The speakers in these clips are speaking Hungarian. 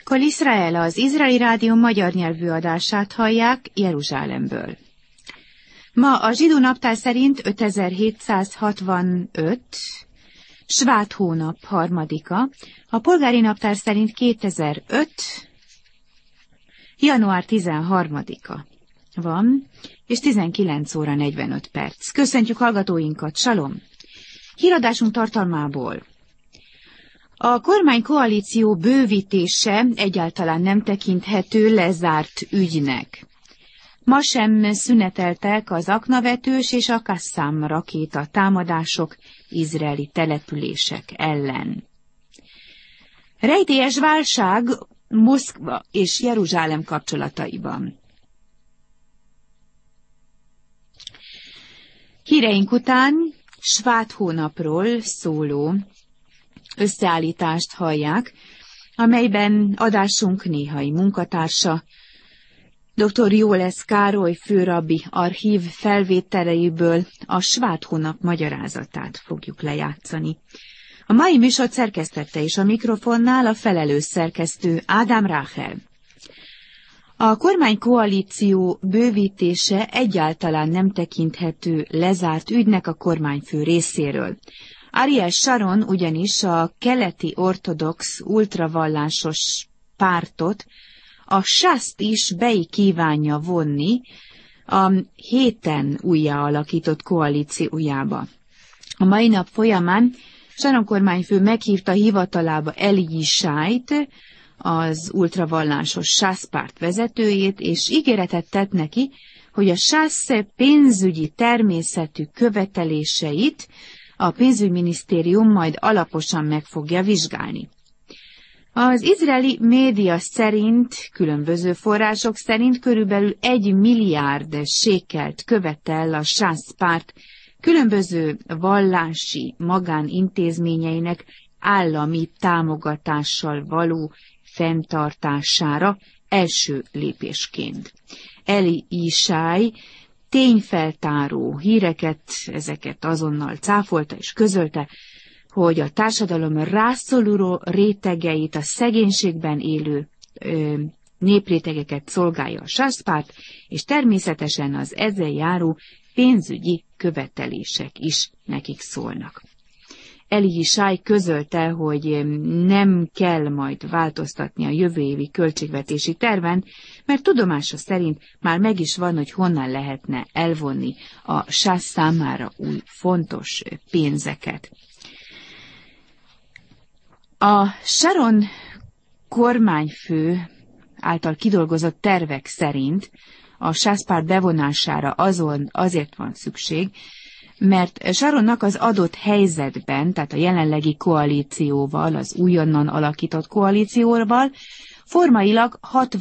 Kol Israel, az Izraeli Rádió magyar nyelvű adását hallják Jeruzsálemből. Ma a zsidó naptár szerint 5765, Svát hónap harmadika, a polgári naptár szerint 2005, január 13-a van, és 19 óra 45 perc. Köszöntjük hallgatóinkat, salom! Híradásunk tartalmából. A kormánykoalíció bővítése egyáltalán nem tekinthető lezárt ügynek. Ma sem szüneteltek az aknavetős és a Qassam rakéta támadások izraeli települések ellen. Rejtélyes válság Moszkva és Jeruzsálem kapcsolataiban. Híreink után Svát hónapról szóló összeállítást hallják, amelyben adásunk néhai munkatársa, dr. Jólesz Károly főrabbi archív felvételeiből a Svát hónap magyarázatát fogjuk lejátszani. A mai műsort szerkesztette és a mikrofonnál a felelős szerkesztő Ádám Ráhel. A kormánykoalíció bővítése egyáltalán nem tekinthető lezárt ügynek a kormányfő részéről. Ariel Sharon ugyanis a keleti ortodox ultravallásos pártot, a SASZ-t is be kívánja vonni a héten újjáalakított koalíciójába. A mai nap folyamán Sharon kormányfő meghívta hivatalába Eli Yishait, az ultravallásos SASZ párt vezetőjét, és ígéretet tett neki, hogy a SASZ pénzügyi természetű követeléseit a pénzügyminisztérium majd alaposan meg fogja vizsgálni. Az izraeli média szerint, különböző források szerint körülbelül 1 milliárd sékelt követel a SASZ párt különböző vallási magánintézményeinek állami támogatással való fenntartására első lépésként. Eli Yishai tényfeltáró híreket, ezeket azonnal cáfolta és közölte, hogy a társadalom rászoruló rétegeit, a szegénységben élő néprétegeket szolgálja a SASZ párt, és természetesen az ezzel járó pénzügyi követelések is nekik szólnak. Eli Yishai közölte, hogy nem kell majd változtatni a jövő évi költségvetési terven, mert tudomása szerint már meg is van, hogy honnan lehetne elvonni a SASZ számára új fontos pénzeket. A Sharon kormányfő által kidolgozott tervek szerint a SASZ párt bevonására azért van szükség, mert Sharonnak az adott helyzetben, tehát a jelenlegi koalícióval, az újonnan alakított koalícióval formailag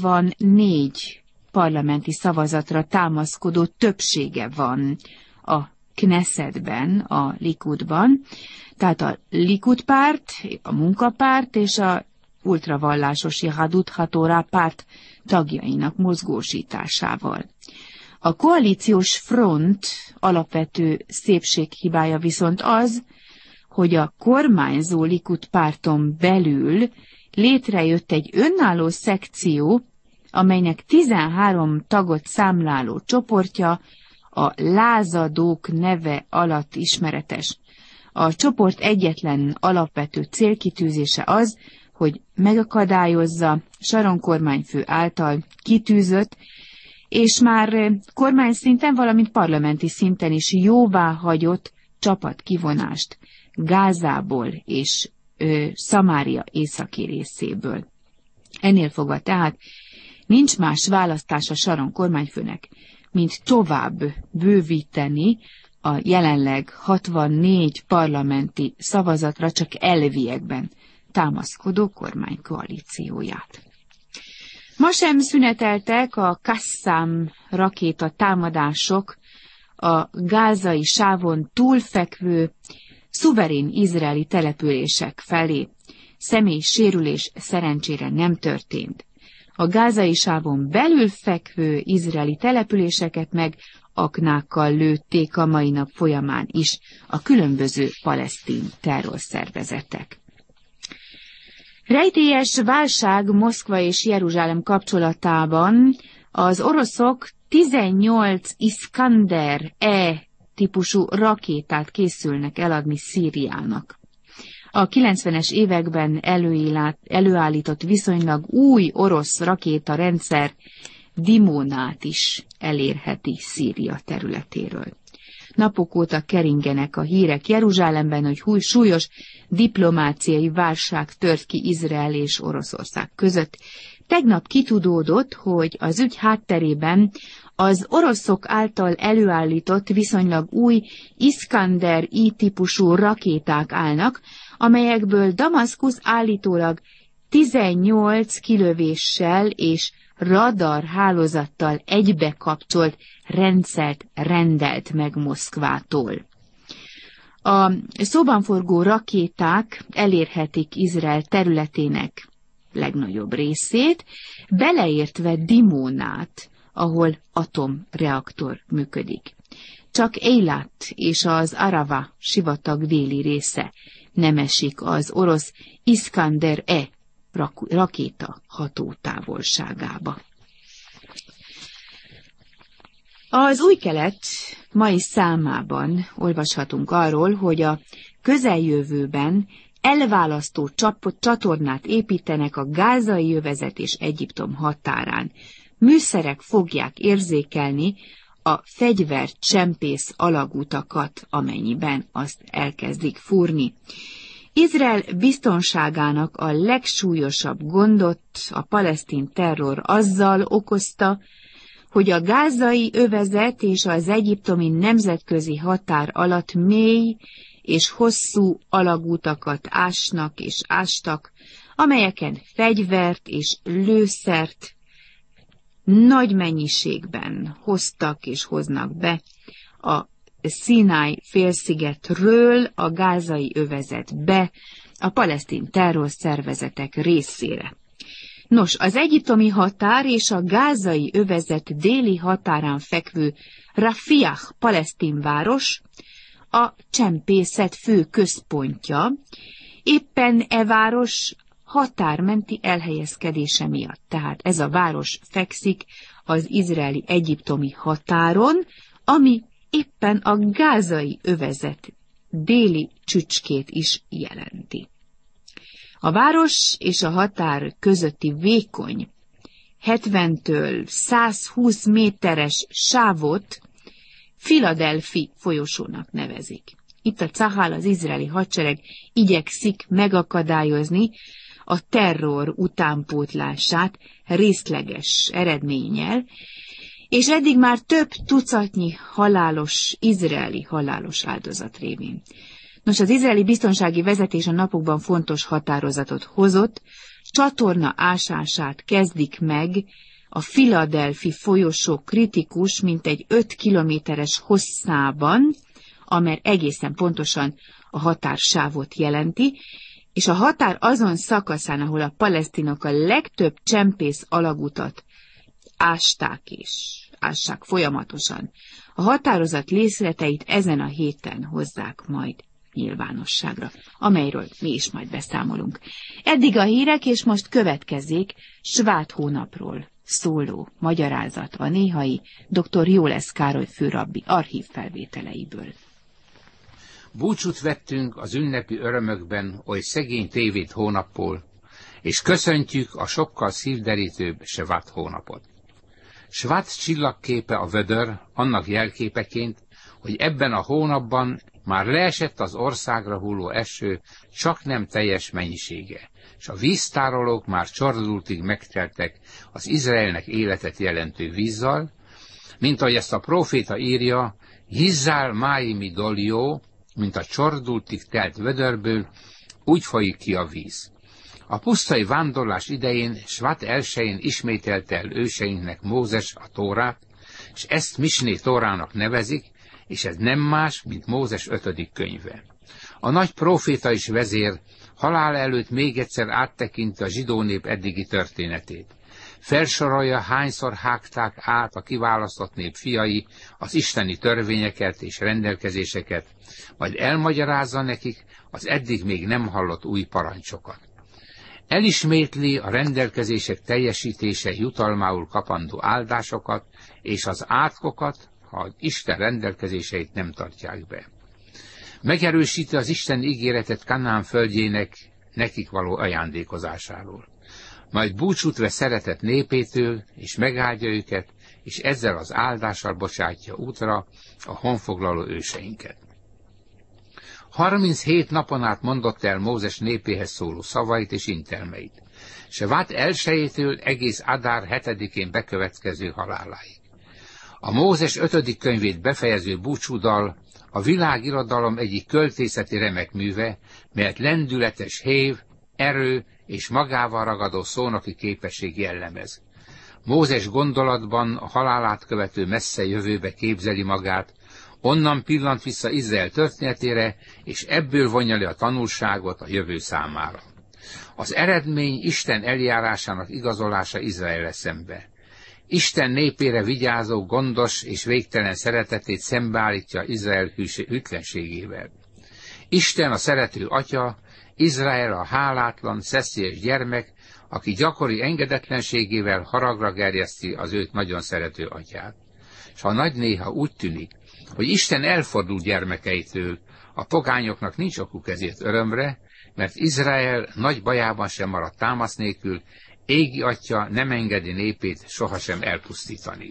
64 parlamenti szavazatra támaszkodó többsége van a Knessetben, a Likudban, tehát a Likud párt, a munkapárt és a ultravallásos Yehadut Hatorá párt tagjainak mozgósításával. A koalíciós front alapvető szépséghibája viszont az, hogy a kormányzó Likud párton belül létrejött egy önálló szekció, amelynek 13 tagot számláló csoportja a lázadók neve alatt ismeretes. A csoport egyetlen alapvető célkitűzése az, hogy megakadályozza Sharon kormányfő által kitűzött, és már kormányszinten, valamint parlamenti szinten is jóváhagyott csapatkivonást Gázából és Szamária északi részéből. Ennél fogva tehát nincs más választása Sharon kormányfőnek, mint tovább bővíteni a jelenleg 64 parlamenti szavazatra csak elviekben támaszkodó kormánykoalícióját. Ma sem szüneteltek a Qassam rakéta támadások a gázai sávon túlfekvő, szuverén izraeli települések felé. Személyi sérülés szerencsére nem történt. A gázai sávon belül fekvő izraeli településeket meg aknákkal lőtték a mai nap folyamán is a különböző palesztin terrorszervezetek. Rejtélyes válság Moszkva és Jeruzsálem kapcsolatában az oroszok 18 Iskander E típusú rakétát készülnek eladni Szíriának. A 90-es években előállított viszonylag új orosz rakétarendszer Dimonát is elérheti Szíria területéről. Napok óta keringenek a hírek Jeruzsálemben, hogy súlyos diplomáciai válság tört ki Izrael és Oroszország között. Tegnap kitudódott, hogy az ügy hátterében az oroszok által előállított viszonylag új Iskander I-típusú rakéták állnak, amelyekből Damaszkusz állítólag 18 kilövéssel és radarhálózattal egybekapcsolt rendszert rendelt meg Moszkvától. A szóban forgó rakéták elérhetik Izrael területének legnagyobb részét, beleértve Dimonát, ahol atomreaktor működik. Csak Eilat és az Arava sivatag déli része nem esik az orosz Iskander E rakéta hatótávolságába. Az Új Kelet mai számában olvashatunk arról, hogy a közeljövőben elválasztó csatornát építenek a gázai övezet és Egyiptom határán. Műszerek fogják érzékelni a fegyvercsempész alagutakat, amennyiben azt elkezdik fúrni. Izrael biztonságának a legsúlyosabb gondot a palesztin terror azzal okozta, hogy a gázai övezet és az egyiptomi nemzetközi határ alatt mély és hosszú alagutakat ásnak és ástak, amelyeken fegyvert és lőszert nagy mennyiségben hoztak és hoznak be a Színáj félszigetről a gázai övezetbe a palesztin terrorszervezetek részére. Nos, az egyiptomi határ és a gázai övezet déli határán fekvő Rafiah palesztin város a csempészet fő központja, éppen e város határmenti elhelyezkedése miatt. Tehát ez a város fekszik az izraeli-egyiptomi határon, ami éppen a gázai övezet déli csücskét is jelenti. A város és a határ közötti vékony 70-től 120 méteres sávot Philadelphia folyosónak nevezik. Itt a Cahal, az izraeli hadsereg igyekszik megakadályozni a terror utánpótlását részleges eredménnyel, és eddig már több tucatnyi izraeli halálos áldozat révén. Nos, az izraeli biztonsági vezetés a napokban fontos határozatot hozott, csatorna ásását kezdik meg a Philadelphia folyosó kritikus, mintegy 5 kilométeres hosszában, amely egészen pontosan a határsávot jelenti, és a határ azon szakaszán, ahol a palesztinok a legtöbb csempész alagutat ásták és ássák folyamatosan. A határozat részleteit ezen a héten hozzák majd nyilvánosságra, amelyről mi is majd beszámolunk. Eddig a hírek, és most következzék Svát hónapról szóló magyarázat a néhai dr. Jólesz Károly főrabbi archív felvételeiből. Búcsút vettünk az ünnepi örömökben oly szegény tévét hónapból, és köszöntjük a sokkal szívderítőbb Svát hónapot. Svát csillagképe a vödör, annak jelképeként, hogy ebben a hónapban már leesett az országra hulló eső csak nem teljes mennyisége, és a víztárolók már csordultig megteltek az Izraelnek életet jelentő vízzal, mint ahogy ezt a próféta írja, Hizzál máimi dolió, mint a csordultig telt vödörből, úgy folyik ki a víz. A pusztai vándorlás idején, Svát 1-én ismételte el őseinknek Mózes a Tórát, és ezt Misné Tórának nevezik, és ez nem más, mint Mózes 5. könyve. A nagy próféta és vezér halála előtt még egyszer áttekinti a zsidó nép eddigi történetét. Felsorolja, hányszor hágták át a kiválasztott nép fiai az isteni törvényeket és rendelkezéseket, majd elmagyarázza nekik az eddig még nem hallott új parancsokat. Elismétli a rendelkezések teljesítése jutalmául kapandó áldásokat és az átkokat, ha Isten rendelkezéseit nem tartják be. Megerősíti az Isten ígéretet Kanán földjének nekik való ajándékozásáról. Majd búcsút vesz szeretett népétől, és megáldja őket, és ezzel az áldással bocsátja útra a honfoglaló őseinket. 37 napon át mondott el Mózes népéhez szóló szavait és intelmeit, Sevát 1-től egész Adár 7-én bekövetkező haláláig. A Mózes 5. könyvét befejező búcsúdal a világirodalom egyik költészeti remekműve, melyet lendületes hév, erő és magával ragadó szónoki képesség jellemez. Mózes gondolatban a halálát követő messze jövőbe képzeli magát, onnan pillant vissza Izrael történetére, és ebből vonja le a tanulságot a jövő számára. Az eredmény Isten eljárásának igazolása Izraellel szembe. Isten népére vigyázó, gondos és végtelen szeretetét szembeállítja Izrael hűtlenségével. Isten a szerető atya, Izrael a hálátlan, szeszélyes gyermek, aki gyakori engedetlenségével haragra gerjeszti az őt nagyon szerető atyát. S ha nagy néha úgy tűnik, hogy Isten elfordult gyermekeitől, a pogányoknak nincs okuk ezért örömre, mert Izrael nagy bajában sem maradt támasz nélkül, égi atya nem engedi népét sohasem elpusztítani.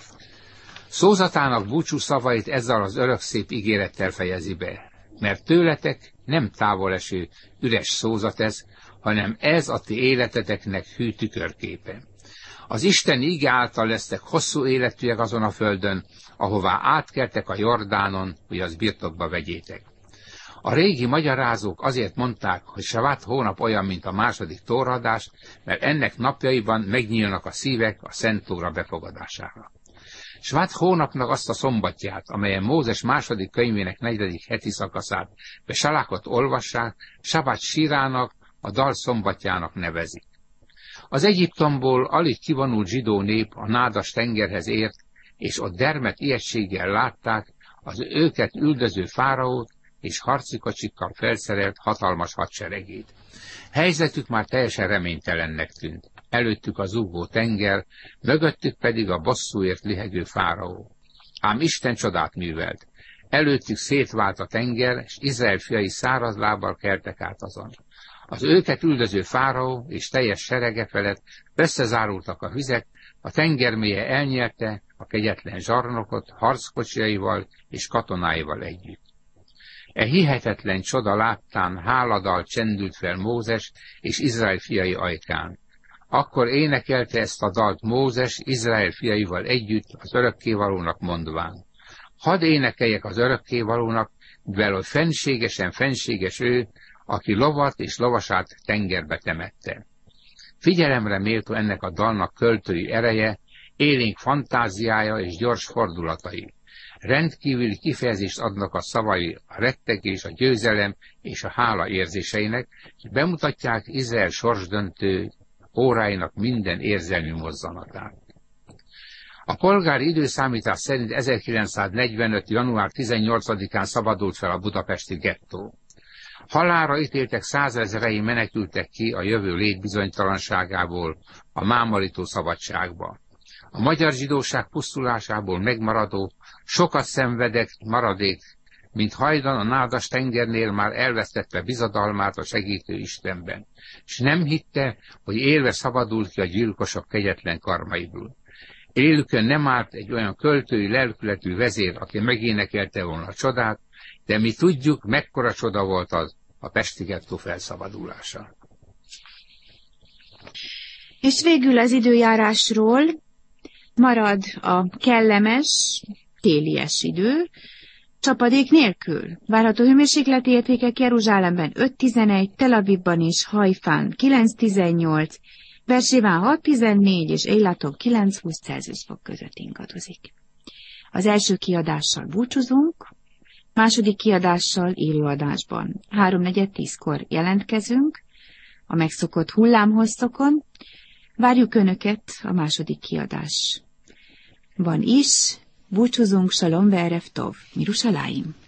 Szózatának búcsú szavait ezzel az örökszép ígérettel fejezi be, mert tőletek nem távoleső üres szózat ez, hanem ez a ti életeteknek hű tükörképe. Az Isten íge által lesztek hosszú életűek azon a földön, ahová átkeltek a Jordánon, hogy az birtokba vegyétek. A régi magyarázók azért mondták, hogy Sevát hónap olyan, mint a második tóraadás, mert ennek napjaiban megnyílnak a szívek a Szent Tóra befogadására. Sevát hónapnak azt a szombatját, amelyen Mózes második könyvének 4. heti szakaszát Besalákot olvassák, Sabát sírának, a dal szombatjának nevezik. Az Egyiptomból alig kivonult zsidó nép a nádas tengerhez ért, és ott dermedt ijegységgel látták az őket üldöző fáraót és harci kocsikkal felszerelt hatalmas hadseregét. Helyzetük már teljesen reménytelennek tűnt. Előttük a zúgó tenger, mögöttük pedig a bosszúért lihegő fáraó. Ám Isten csodát művelt. Előttük szétvált a tenger, és Izrael fiai száraz lábbal keltek át azon. Az őket üldöző fáraó és teljes serege felett összezárultak a vizek, a tengermélye elnyelte a kegyetlen zsarnokot harckocsiaival és katonáival együtt. E hihetetlen csoda láttán háladal csendült fel Mózes és Izrael fiai ajkán. Akkor énekelte ezt a dalt Mózes Izrael fiaival együtt az örökkévalónak mondván. Hadd énekeljek az örökkévalónak, mivel hogy fenségesen fenséges ő, aki lovat és lovasát tengerbe temette. Figyelemre méltó ennek a dalnak költői ereje, élénk fantáziája és gyors fordulatai. Rendkívüli kifejezést adnak a szavai a rettegés, a győzelem és a hála érzéseinek, és bemutatják Izrael sorsdöntő óráinak minden érzelmi mozzanatát. A polgári időszámítás szerint 1945. január 18-án szabadult fel a budapesti gettó. Halálra ítéltek 100 000-ei menekültek ki a jövő létbizonytalanságából a mámorító szabadságba. A magyar zsidóság pusztulásából megmaradó, sokat szenvedett maradék, mint hajdan a nádas tengernél már elvesztette bizadalmát a segítő Istenben, s nem hitte, hogy élve szabadult ki a gyilkosok kegyetlen karmaiból. Élükön nem állt egy olyan költői lelkületű vezér, aki megénekelte volna a csodát, de mi tudjuk, mekkora csoda volt az a pesti gettó felszabadulása. És végül az időjárásról marad a kellemes, télies idő, csapadék nélkül. Várható hőmérsékleti értékek Jeruzsálemben 5-11, Tel Avivban és Hajfán 9-18, Bersébán 6-14 és Eilaton 9-20 Celsius fok között ingadozik. Az első kiadással búcsúzunk, második kiadással élőadásban 3:4-10-kor jelentkezünk a megszokott hullámhosszokon. Várjuk Önöket a második kiadásban is. Búcsúzunk, Shalom ve'erev tov, Mirushalayim.